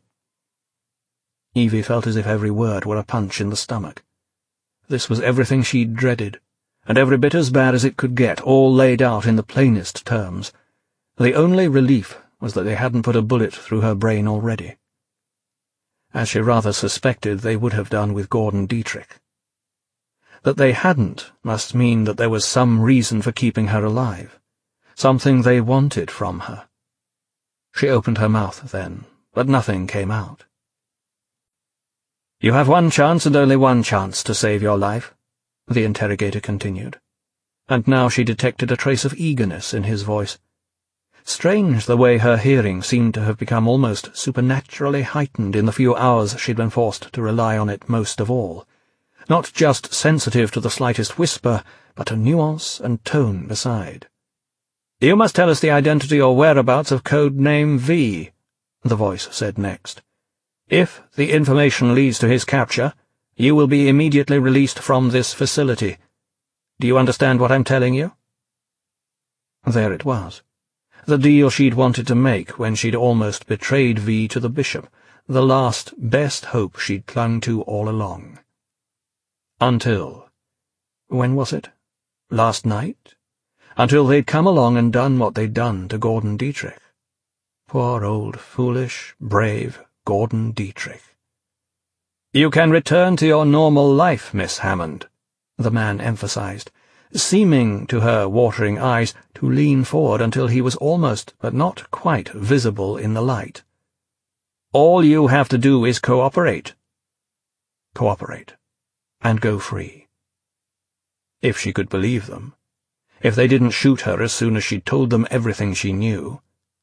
Evie felt as if every word were a punch in the stomach. This was everything she'd dreaded, and every bit as bad as it could get, all laid out in the plainest terms. The only relief was that they hadn't put a bullet through her brain already, as she rather suspected they would have done with Gordon Dietrich. That they hadn't must mean that there was some reason for keeping her alive, something they wanted from her. She opened her mouth then, but nothing came out. "You have one chance and only one chance to save your life," the interrogator continued, and now she detected a trace of eagerness in his voice. Strange the way her hearing seemed to have become almost supernaturally heightened in the few hours she'd been forced to rely on it most of all, not just sensitive to the slightest whisper, but to nuance and tone beside. "You must tell us the identity or whereabouts of Code Name V," the voice said next, If the information leads to his capture, you will be immediately released from this facility. Do you understand what I'm telling you?" There it was. The deal she'd wanted to make when she'd almost betrayed V to the bishop, the last, best hope she'd clung to all along. Until— when was it? Last night? Until they'd come along and done what they'd done to Gordon Dietrich. Poor old, foolish, brave Gordon Dietrich. "You can return to your normal life, Miss Hammond," the man emphasized, seeming to her watering eyes to lean forward until he was almost but not quite visible in the light. "All you have to do is cooperate." Cooperate. And go free. If she could believe them. If they didn't shoot her as soon as she'd told them everything she knew.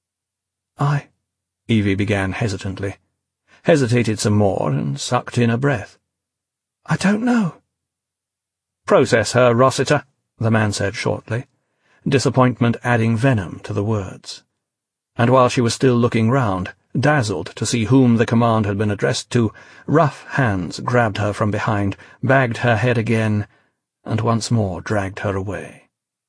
Evie began hesitantly, hesitated some more, and sucked in a breath. "I don't know." "Process her, Rossiter," the man said shortly, disappointment adding venom to the words. And while she was still looking round, dazzled to see whom the command had been addressed to, rough hands grabbed her from behind, bagged her head again, and once more dragged her away.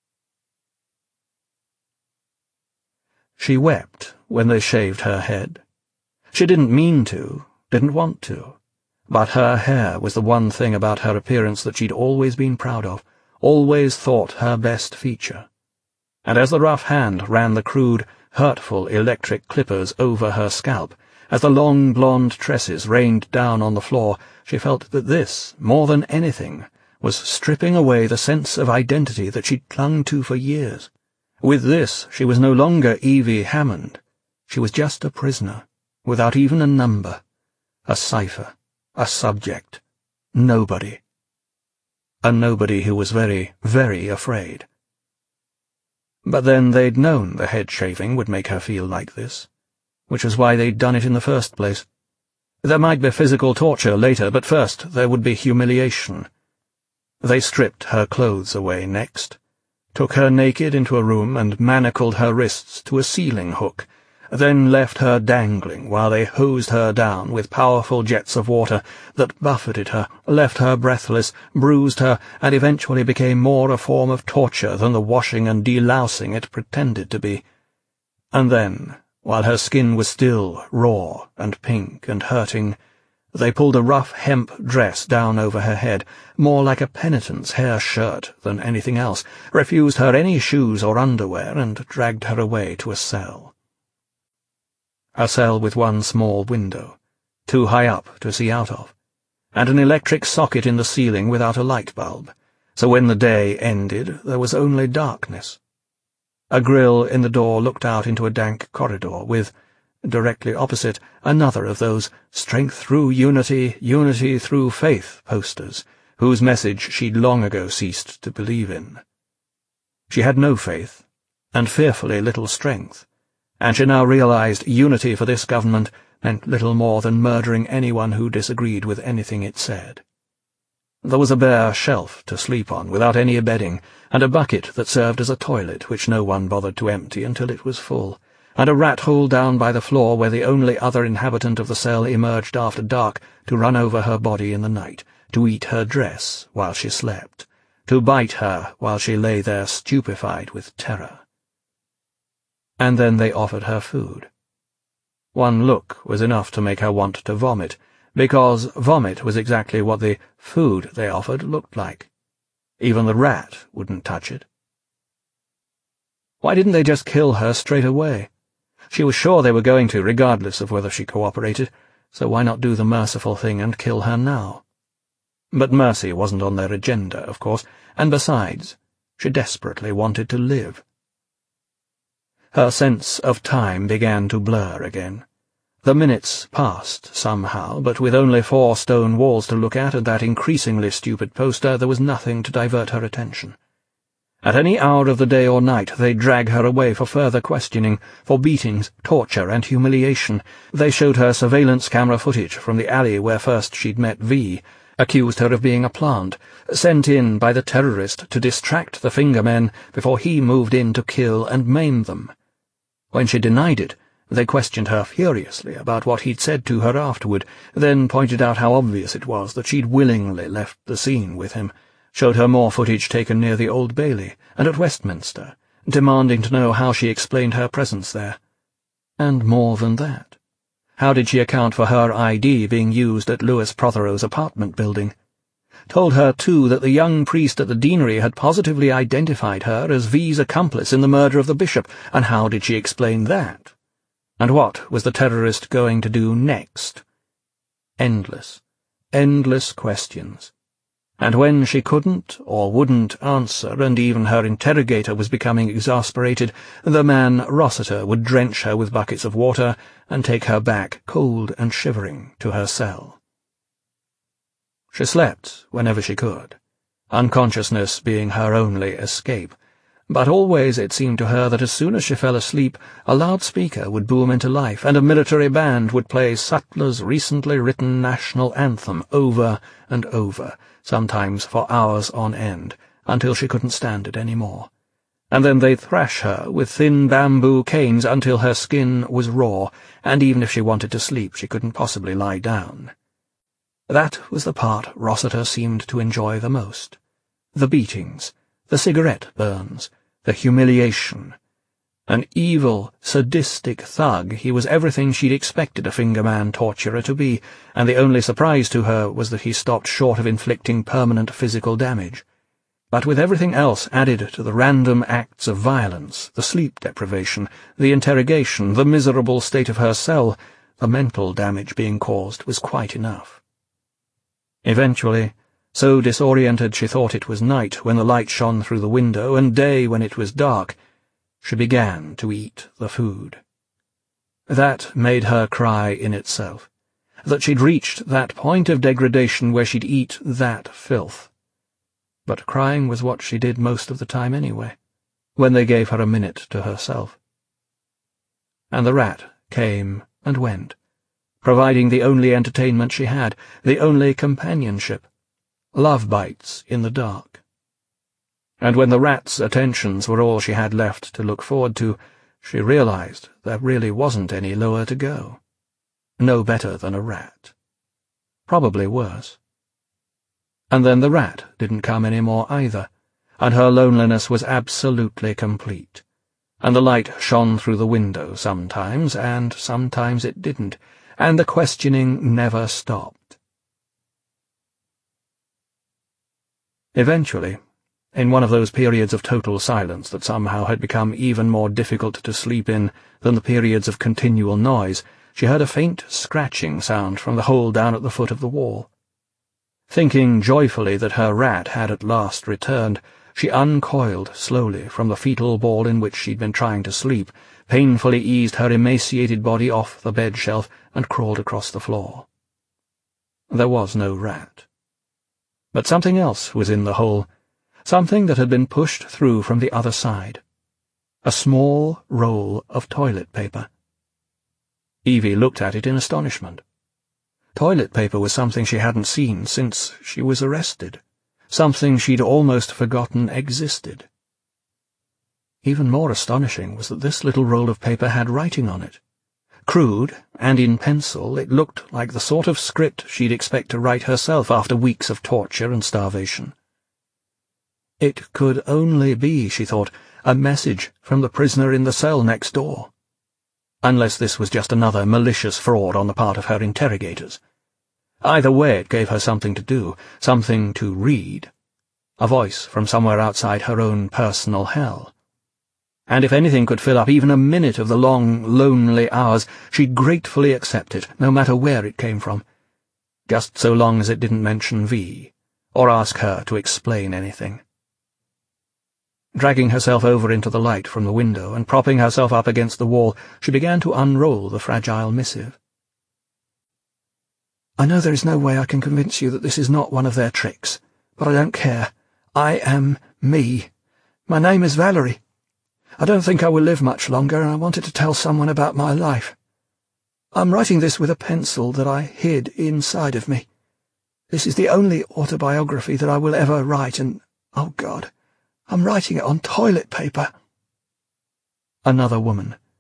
She wept when they shaved her head. She didn't mean to, didn't want to, but her hair was the one thing about her appearance that she'd always been proud of, always thought her best feature. And as the rough hand ran the crude, hurtful electric clippers over her scalp, as the long blonde tresses rained down on the floor, she felt that this, more than anything, was stripping away the sense of identity that she'd clung to for years. With this, she was no longer Evie Hammond. She was just a prisoner, without even a number, a cipher, a subject, nobody. A nobody who was very, very afraid. But then they'd known the head shaving would make her feel like this, which was why they'd done it in the first place. There might be physical torture later, but first there would be humiliation. They stripped her clothes away next, took her naked into a room and manacled her wrists to a ceiling hook, then left her dangling while they hosed her down with powerful jets of water that buffeted her, left her breathless, bruised her, and eventually became more a form of torture than the washing and delousing it pretended to be. And then, while her skin was still raw and pink and hurting, they pulled a rough hemp dress down over her head, more like a penitent's hair shirt than anything else, refused her any shoes or underwear, and dragged her away to a cell. A cell with one small window, too high up to see out of, and an electric socket in the ceiling without a light bulb, so when the day ended there was only darkness. A grille in the door looked out into a dank corridor with, directly opposite, another of those strength through unity, unity through faith posters, whose message she'd long ago ceased to believe in. She had no faith, and fearfully little strength, and she now realized unity for this government meant little more than murdering anyone who disagreed with anything it said. There was a bare shelf to sleep on without any bedding, and a bucket that served as a toilet which no one bothered to empty until it was full, and a rat-hole down by the floor where the only other inhabitant of the cell emerged after dark to run over her body in the night, to eat her dress while she slept, to bite her while she lay there stupefied with terror. And then they offered her food. One look was enough to make her want to vomit, because vomit was exactly what the food they offered looked like. Even the rat wouldn't touch it. Why didn't they just kill her straight away? She was sure they were going to, regardless of whether she cooperated, so why not do the merciful thing and kill her now? But mercy wasn't on their agenda, of course, and besides, she desperately wanted to live. Her sense of time began to blur again. The minutes passed, somehow, but with only 4 stone walls to look at and that increasingly stupid poster, there was nothing to divert her attention. At any hour of the day or night they'd drag her away for further questioning, for beatings, torture, and humiliation. They showed her surveillance camera footage from the alley where first she'd met V, accused her of being a plant, sent in by the terrorist to distract the Fingermen before he moved in to kill and maim them. When she denied it, They questioned her furiously about what he'd said to her afterward, then pointed out how obvious it was that she'd willingly left the scene with him, showed her more footage taken near the Old Bailey and at Westminster, demanding to know how she explained her presence there. And more than that. How did she account for her ID being used at Lewis Prothero's apartment building? Told her, too, that the young priest at the deanery had positively identified her as V's accomplice in the murder of the bishop, and how did she explain that? And what was the terrorist going to do next? Endless, endless questions. And when she couldn't or wouldn't answer, and even her interrogator was becoming exasperated, the man Rossiter would drench her with buckets of water and take her back, cold and shivering, to her cell. She slept whenever she could, unconsciousness being her only escape, but always it seemed to her that as soon as she fell asleep, a loudspeaker would boom into life, and a military band would play Sutler's recently written national anthem over and over, sometimes for hours on end, until she couldn't stand it any more. And then they'd thrash her with thin bamboo canes until her skin was raw, and even if she wanted to sleep, she couldn't possibly lie down. That was the part Rossiter seemed to enjoy the most. The beatings, the cigarette burns, the humiliation. An evil, sadistic thug, he was everything she'd expected a fingerman torturer to be, and the only surprise to her was that he stopped short of inflicting permanent physical damage. But with everything else added to the random acts of violence, the sleep deprivation, the interrogation, the miserable state of her cell, the mental damage being caused was quite enough. Eventually, so disoriented she thought it was night when the light shone through the window and day when it was dark, she began to eat the food. That made her cry in itself, that she'd reached that point of degradation where she'd eat that filth. But crying was what she did most of the time anyway, when they gave her a minute to herself. And the rat came and went, providing the only entertainment she had, the only companionship, love bites in the dark. And when the rat's attentions were all she had left to look forward to, she realized there really wasn't any lower to go. No better than a rat. Probably worse. And then the rat didn't come any more either, and her loneliness was absolutely complete. And the light shone through the window sometimes, and sometimes it didn't, and the questioning never stopped. Eventually, in one of those periods of total silence that somehow had become even more difficult to sleep in than the periods of continual noise, she heard a faint scratching sound from the hole down at the foot of the wall. Thinking joyfully that her rat had at last returned, she uncoiled slowly from the fetal ball in which she'd been trying to sleep, painfully eased her emaciated body off the bed shelf, and crawled across the floor. There was no rat. But something else was in the hole, something that had been pushed through from the other side. A small roll of toilet paper. Evie looked at it in astonishment. Toilet paper was something she hadn't seen since she was arrested, something she'd almost forgotten existed. Even more astonishing was that this little roll of paper had writing on it. Crude, and in pencil, it looked like the sort of script she'd expect to write herself after weeks of torture and starvation. It could only be, she thought, a message from the prisoner in the cell next door. Unless this was just another malicious fraud on the part of her interrogators. Either way, it gave her something to do, something to read. A voice from somewhere outside her own personal hell. And if anything could fill up even a minute of the long, lonely hours, she'd gratefully accept it, no matter where it came from. Just so long as it didn't mention V, or ask her to explain anything. Dragging herself over into the light from the window and propping herself up against the wall, she began to unroll the fragile missive. I know there is no way I can convince you that this is not one of their tricks, but I don't care. I am me. My name is Valerie. I don't think I will live much longer, and I wanted to tell someone about my life. I'm writing this with a pencil that I hid inside of me. This is the only autobiography that I will ever write, and, oh God, I'm writing it on toilet paper. Another woman.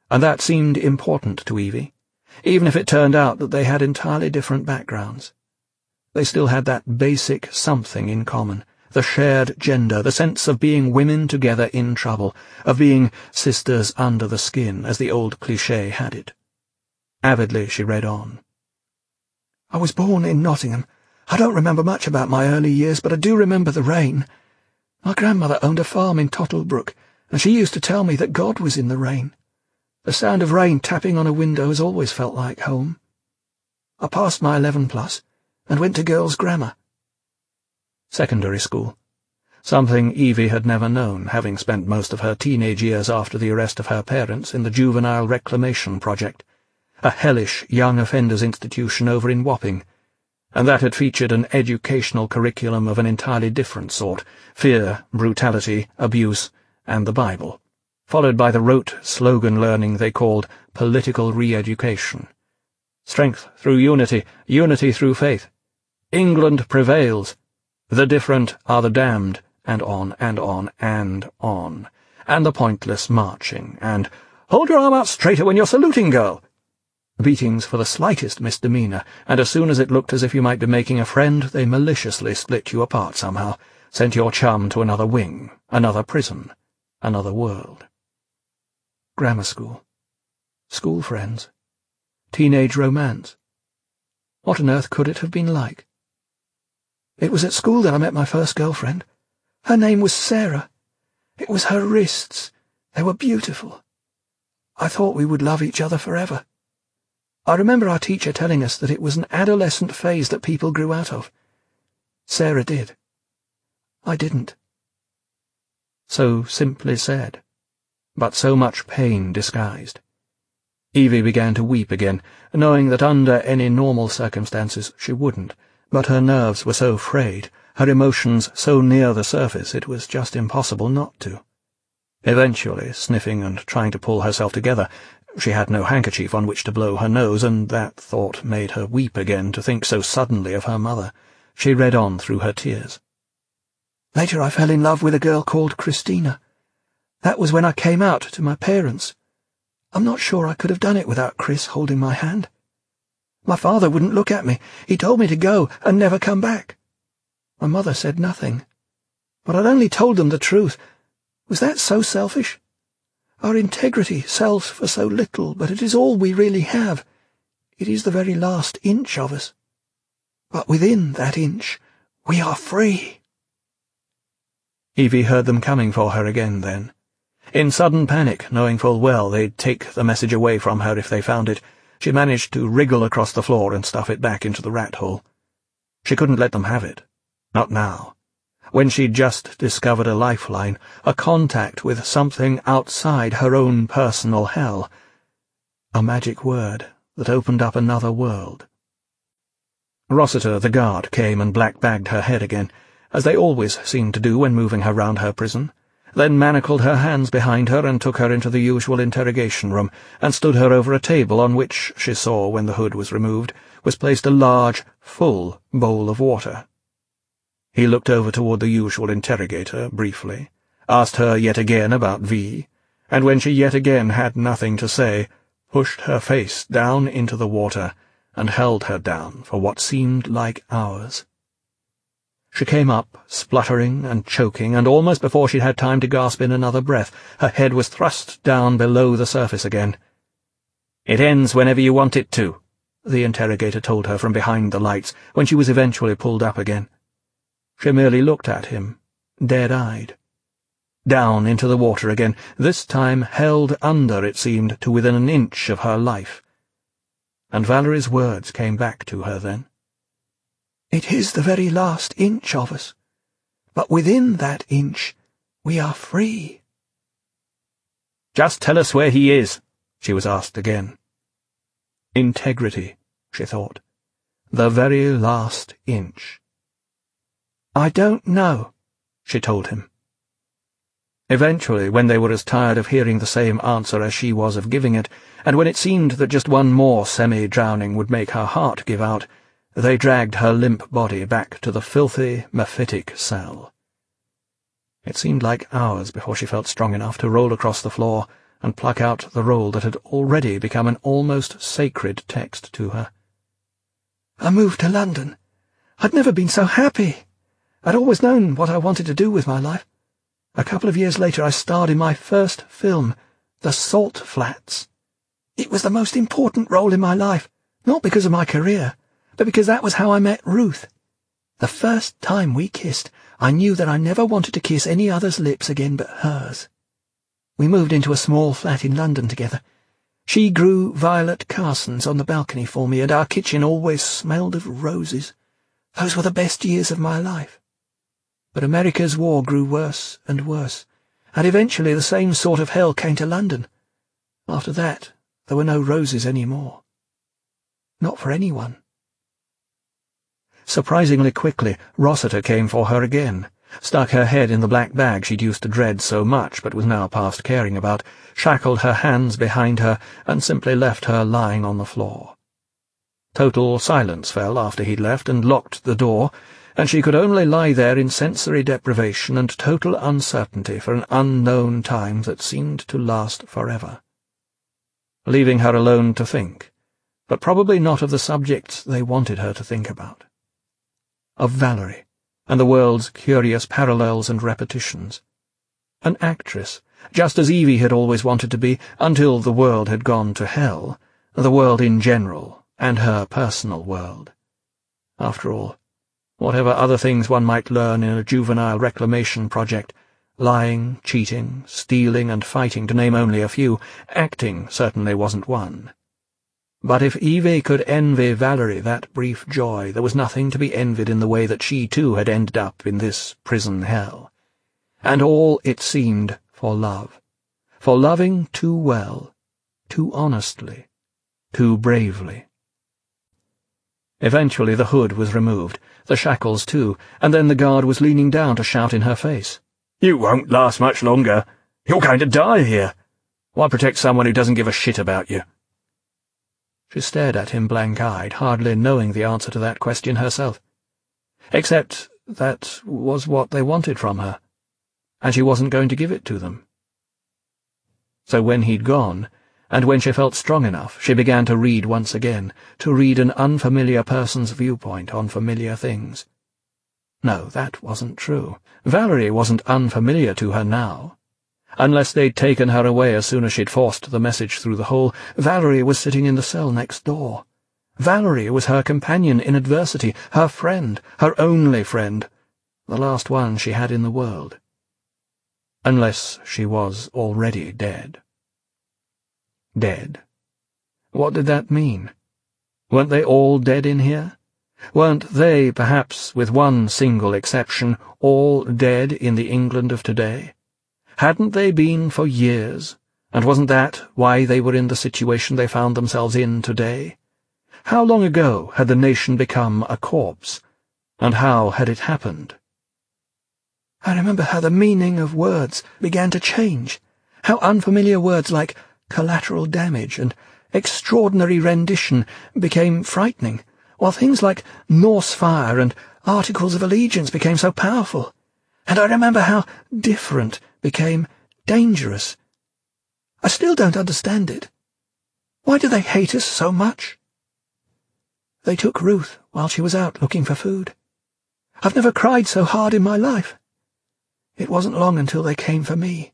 and that seemed important to Evie, even if it turned out that they had entirely different backgrounds. They still had that basic something in common, the shared gender, the sense of being women together in trouble, of being sisters under the skin, as the old cliché had it. Avidly she read on. "I was born in Nottingham. I don't remember much about my early years, but I do remember the rain. My grandmother owned a farm in Tottlebrook, and she used to tell me that God was in the rain. The sound of rain tapping on a window has always felt like home. I passed my 11+ and went to girls' grammar." Secondary school. Something Evie had never known, having spent most of her teenage years after the arrest of her parents in the Juvenile Reclamation Project, a hellish young offenders institution over in Wapping, and that had featured an educational curriculum of an entirely different sort: fear, brutality, abuse, and the Bible, followed by the rote slogan learning they called political re-education. Strength through unity, unity through faith. England prevails. The different are the damned, and on and on and on, and the pointless marching, and "Hold your arm out straighter when you're saluting, girl!" Beatings for the slightest misdemeanour, and as soon as it looked as if you might be making a friend, they maliciously split you apart somehow, sent your chum to another wing, another prison, another world. Grammar school. School friends. Teenage romance. What on earth could it have been like? "It was at school that I met my first girlfriend. Her name was Sarah. It was her wrists. They were beautiful. I thought we would love each other forever. I remember our teacher telling us that it was an adolescent phase that people grew out of. Sarah did. I didn't." So simply said, but so much pain disguised. Evie began to weep again, knowing that under any normal circumstances she wouldn't, but her nerves were so frayed, her emotions so near the surface, it was just impossible not to. Eventually, sniffing and trying to pull herself together, she had no handkerchief on which to blow her nose, and that thought made her weep again to think so suddenly of her mother. She read on through her tears. "Later I fell in love with a girl called Christina. That was when I came out to my parents. I'm not sure I could have done it without Chris holding my hand. My father wouldn't look at me. He told me to go and never come back. My mother said nothing. But I'd only told them the truth. Was that so selfish? Our integrity sells for so little, but it is all we really have. It is the very last inch of us. But within that inch, we are free." Evie heard them coming for her again then. In sudden panic, knowing full well they'd take the message away from her if they found it, she managed to wriggle across the floor and stuff it back into the rat hole. She couldn't let them have it. Not now. When she'd just discovered a lifeline, a contact with something outside her own personal hell. A magic word that opened up another world. Rossiter, the guard, came and black-bagged her head again, as they always seemed to do when moving her round her prison, then manacled her hands behind her and took her into the usual interrogation room, and stood her over a table on which, she saw when the hood was removed, was placed a large, full bowl of water. He looked over toward the usual interrogator, briefly, asked her yet again about V, and when she yet again had nothing to say, pushed her face down into the water and held her down for what seemed like hours. She came up, spluttering and choking, and almost before she'd had time to gasp in another breath, her head was thrust down below the surface again. "It ends whenever you want it to," the interrogator told her from behind the lights, when she was eventually pulled up again. She merely looked at him, dead-eyed. Down into the water again, this time held under, it seemed, to within an inch of her life. And Valerie's words came back to her then. "It is the very last inch of us, but within that inch we are free." "Just tell us where he is," she was asked again. Integrity, she thought. The very last inch. "I don't know," she told him. Eventually, when they were as tired of hearing the same answer as she was of giving it, and when it seemed that just one more semi-drowning would make her heart give out, they dragged her limp body back to the filthy, mephitic cell. It seemed like hours before she felt strong enough to roll across the floor and pluck out the roll that had already become an almost sacred text to her. I moved to London. I'd never been so happy. I'd always known what I wanted to do with my life. A couple of years later I starred in my first film, The Salt Flats. It was the most important role in my life, not because of my career, but because that was how I met Ruth. The first time we kissed, I knew that I never wanted to kiss any other's lips again but hers. We moved into a small flat in London together. She grew violet Carsons on the balcony for me, and our kitchen always smelled of roses. Those were the best years of my life. But America's war grew worse and worse, and eventually the same sort of hell came to London. After that, there were no roses any more. Not for anyone. Surprisingly quickly, Rossiter came for her again, stuck her head in the black bag she'd used to dread so much but was now past caring about, shackled her hands behind her, and simply left her lying on the floor. Total silence fell after he'd left and locked the door, and she could only lie there in sensory deprivation and total uncertainty for an unknown time that seemed to last forever. Leaving her alone to think, but probably not of the subjects they wanted her to think about. Of Valerie, and the world's curious parallels and repetitions. An actress, just as Evie had always wanted to be, until the world had gone to hell, the world in general, and her personal world. After all, whatever other things one might learn in a juvenile reclamation project, lying, cheating, stealing, and fighting, to name only a few, acting certainly wasn't one. But if Evie could envy Valerie that brief joy, there was nothing to be envied in the way that she too had ended up in this prison hell. And all, it seemed, for love. For loving too well, too honestly, too bravely. Eventually the hood was removed, the shackles too, and then the guard was leaning down to shout in her face, "You won't last much longer. You're going to die here. Why protect someone who doesn't give a shit about you?" She stared at him blank-eyed, hardly knowing the answer to that question herself. Except that was what they wanted from her, and she wasn't going to give it to them. So when he'd gone, and when she felt strong enough, she began to read once again, to read an unfamiliar person's viewpoint on familiar things. No, that wasn't true. Valerie wasn't unfamiliar to her now. Unless they'd taken her away as soon as she'd forced the message through the hole, Valerie was sitting in the cell next door. Valerie was her companion in adversity, her friend, her only friend, the last one she had in the world. Unless she was already dead. Dead. What did that mean? Weren't they all dead in here? Weren't they, perhaps with one single exception, all dead in the England of today? Hadn't they been for years, and wasn't that why they were in the situation they found themselves in today? How long ago had the nation become a corpse, and how had it happened? I remember how the meaning of words began to change, how unfamiliar words like collateral damage and extraordinary rendition became frightening, while things like Norse fire and articles of allegiance became so powerful. And I remember how different became dangerous. I still don't understand it. Why do they hate us so much? They took Ruth while she was out looking for food. I've never cried so hard in my life. It wasn't long until they came for me.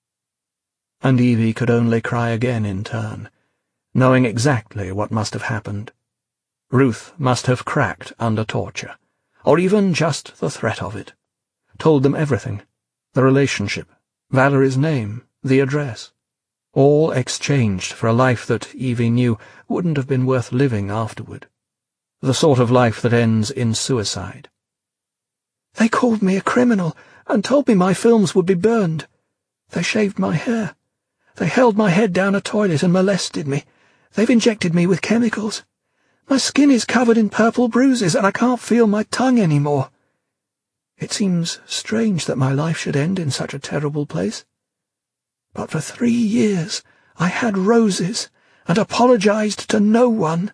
And Evie could only cry again in turn, knowing exactly what must have happened. Ruth must have cracked under torture, or even just the threat of it. Told them everything, the relationship, Valerie's name, the address, all exchanged for a life that Evie knew wouldn't have been worth living afterward, the sort of life that ends in suicide. They called me a criminal and told me my films would be burned. They shaved my hair. They held my head down a toilet and molested me. They've injected me with chemicals. My skin is covered in purple bruises and I can't feel my tongue anymore. It seems strange that my life should end in such a terrible place. But for 3 years I had roses and apologized to no one.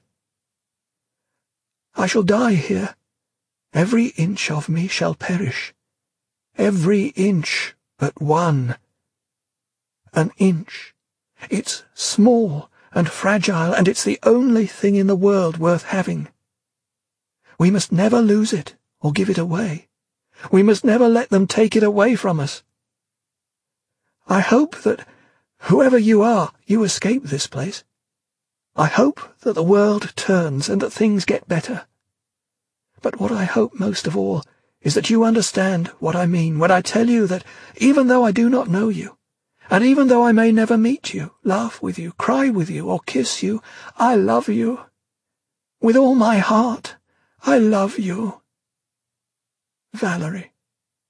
I shall die here. Every inch of me shall perish. Every inch but one. An inch It's small and fragile, and it's the only thing in the world worth having. We must never lose it or give it away. We must never let them take it away from us. I hope that, whoever you are, you escape this place. I hope that the world turns and that things get better. But what I hope most of all is that you understand what I mean when I tell you that even though I do not know you, and even though I may never meet you, laugh with you, cry with you, or kiss you, I love you. With all my heart, I love you. Valerie.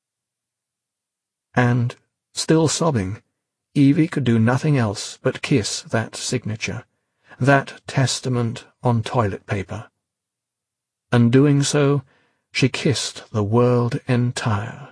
And, still sobbing, Evie could do nothing else but kiss that signature, that testament on toilet paper. And doing so, she kissed the world entire.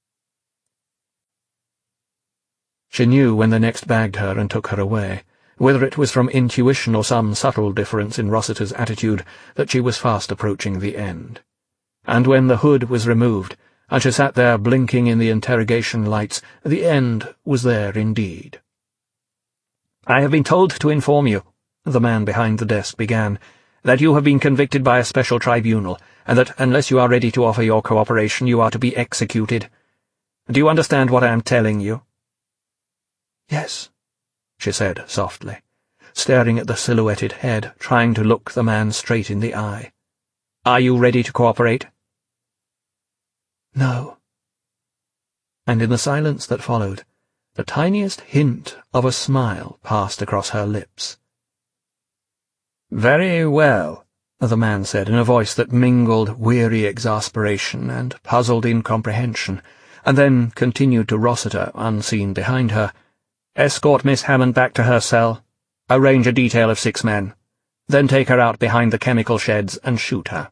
She knew when they next bagged her and took her away, whether it was from intuition or some subtle difference in Rossiter's attitude, that she was fast approaching the end. And when the hood was removed, and she sat there blinking in the interrogation lights, the end was there indeed. "I have been told to inform you," the man behind the desk began, "that you have been convicted by a special tribunal, and that unless you are ready to offer your cooperation you are to be executed. Do you understand what I am telling you?" "Yes," she said softly, staring at the silhouetted head, trying to look the man straight in the eye. "Are you ready to cooperate?" "No." And in the silence that followed, the tiniest hint of a smile passed across her lips. "Very well," the man said in a voice that mingled weary exasperation and puzzled incomprehension, and then continued to Rossiter, unseen behind her. "Escort Miss Hammond back to her cell. Arrange a detail of 6 men. Then take her out behind the chemical sheds and shoot her."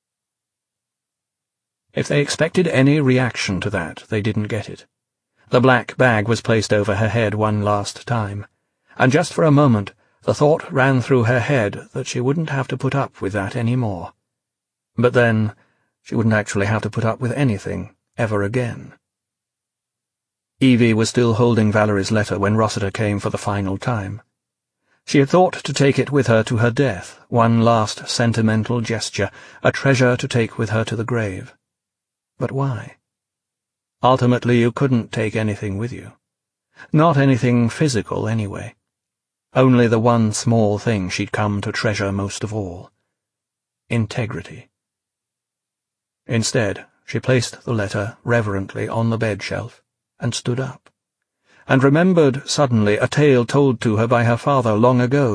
If they expected any reaction to that, they didn't get it. The black bag was placed over her head one last time, and just for a moment the thought ran through her head that she wouldn't have to put up with that any more. But then she wouldn't actually have to put up with anything ever again. Evie was still holding Valerie's letter when Rossiter came for the final time. She had thought to take it with her to her death, one last sentimental gesture, a treasure to take with her to the grave. But why? Ultimately, you couldn't take anything with you. Not anything physical, anyway. Only the one small thing she'd come to treasure most of all. Integrity. Instead, she placed the letter reverently on the bed shelf and stood up, and remembered suddenly a tale told to her by her father long ago